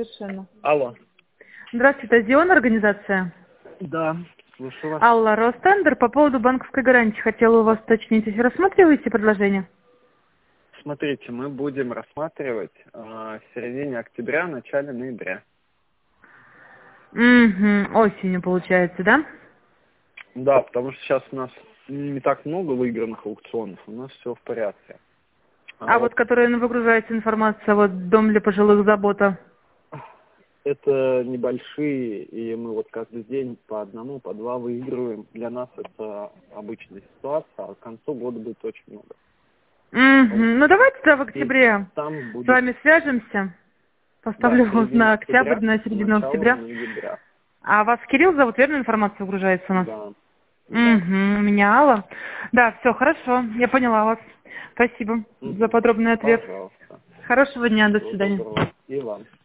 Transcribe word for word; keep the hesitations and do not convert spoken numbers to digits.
совершенно. Алло. Здравствуйте, это Зион организация? Да, слушаю вас. Алла, Ростендер, по поводу банковской гарантии хотела у вас уточнить, если рассматриваете предложение? Смотрите, мы будем рассматривать э, в середине октября, начале ноября. Угу, осенью получается, да? Да, потому что сейчас у нас не так много выигранных аукционов, у нас все в порядке. А, а вот, вот которая выгружается информация, вот дом для пожилых забота. Это небольшие, и мы вот каждый день по одному, по два выигрываем. Для нас это обычная ситуация, а к концу года будет очень много. Угу. Ну давайте тогда в октябре там будет... с вами свяжемся. Поставлю да, на октября, октябрь, на середину октября. Ноября. А вас Кирилл зовут, верно, информация выгружается у нас? Да. Угу, да. у меня Алла. Да, все, хорошо, я поняла вас. Спасибо угу. за подробный ответ. Пожалуйста. Хорошего дня, до Всего свидания. доброго. И вам.